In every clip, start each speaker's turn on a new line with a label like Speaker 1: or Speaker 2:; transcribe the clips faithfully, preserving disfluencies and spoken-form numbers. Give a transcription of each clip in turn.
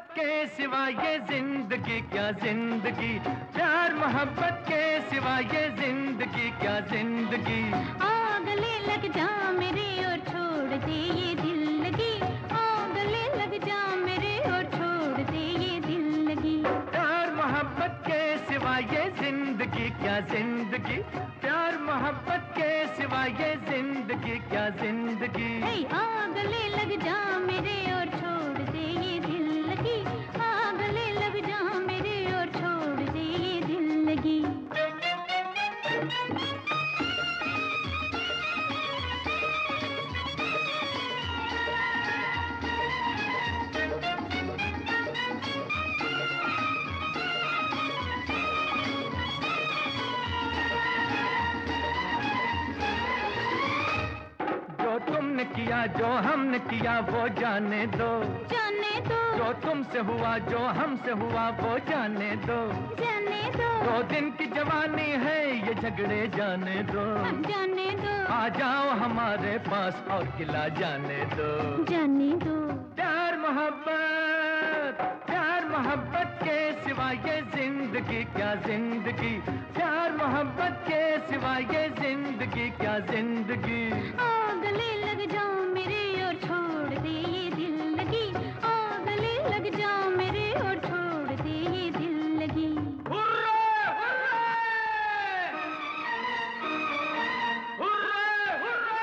Speaker 1: मोहब्बत के सिवा ये जिंदगी क्या जिंदगी, प्यार मोहब्बत के सिवा ये जिंदगी क्या जिंदगी।
Speaker 2: आ गले लग जा मेरे और छोड़ दे ये दिल लगी, आ गले लग जा मेरे और छोड़ दे ये दिल लगी।
Speaker 1: प्यार मोहब्बत के सिवा ये जिंदगी क्या जिंदगी, प्यार मोहब्बत के सिवा ये जिंदगी क्या जिंदगी।
Speaker 2: आ गले लग जा मेरे और छोड़ दे ये दिल लगी, आ गले लग जा मेरे और छोड़ दे ये दिल लगी।
Speaker 1: जो तुमने किया जो हमने किया वो जाने दो,
Speaker 2: जाने दो,
Speaker 1: जो तुमसे हुआ जो हमसे हुआ वो जाने दो,
Speaker 2: जाने दो,
Speaker 1: दो दिन की जवानी है ये झगड़े जाने दो,
Speaker 2: जाने दो,
Speaker 1: आ जाओ हमारे पास और किला जाने दो।
Speaker 2: जाने दो।
Speaker 1: प्यार मोहब्बत प्यार मोहब्बत के सिवा ये जिंदगी क्या जिंदगी, प्यार मोहब्बत के सिवा ये जिंदगी क्या जिंदगी।
Speaker 2: आ गले लग जा मेरे और छोड़ दे ये दिल लगी, आ गले लग जा मेरे और छोड़ दे ये दिल लगी।
Speaker 1: Hurray, hurray! Hurray, hurray!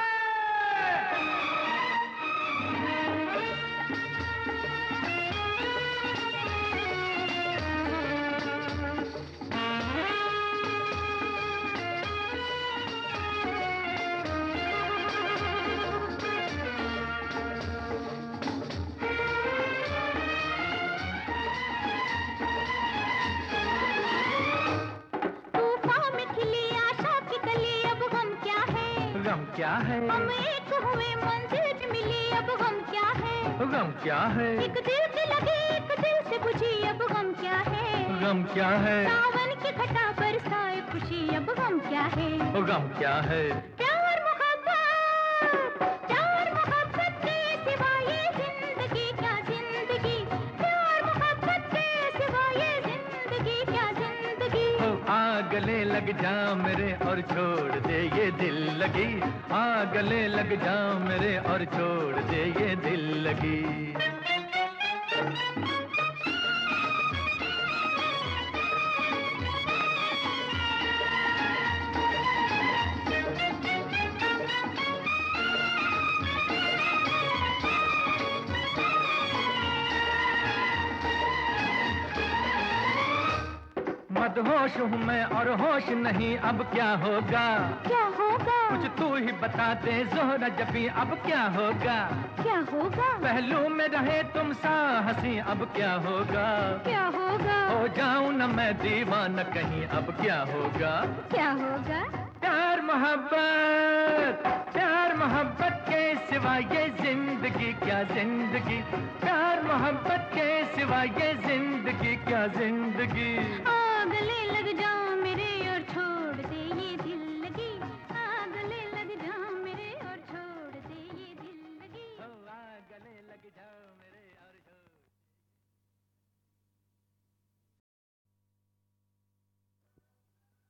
Speaker 1: गम क्या है,
Speaker 2: हम एक हुए मंजिल मिली, अब गम क्या है,
Speaker 1: गम क्या है,
Speaker 2: एक दिल से लगी एक दिल से बुझी, अब गम क्या है,
Speaker 1: गम क्या है,
Speaker 2: सावन की घटा बरसाए खुशी, अब गम क्या है,
Speaker 1: गम क्या है।
Speaker 2: प्यार मोहब्बत प्यार मोहब्बत के सिवा ये जिंदगी क्या जिंदगी, प्यार मोहब्बत के सिवा ये जिंदगी क्या जिंदगी।
Speaker 1: ओ आ गले लग जा मेरे और छोड़ दे ये दिल लगी, आ गले लग जा मेरे और छोड़ दे ये दिल लगी। मदहोश हूँ मैं और होश नहीं, अब क्या होगा,
Speaker 2: क्या होगा,
Speaker 1: कुछ तू ही बता दे ज़ोहरा जबी, अब क्या होगा,
Speaker 2: क्या होगा,
Speaker 1: पहलू में रहे तुम सा हंसी, अब क्या होगा,
Speaker 2: क्या होगा,
Speaker 1: हो जाऊं न मैं दीवाना कहीं, अब क्या होगा,
Speaker 2: क्या होगा।
Speaker 1: प्यार मोहब्बत प्यार मोहब्बत के सिवा ये जिंदगी क्या जिंदगी, प्यार मोहब्बत के सिवा ये जिंदगी क्या जिंदगी।
Speaker 2: आ गले लग जा मेरे और छोड़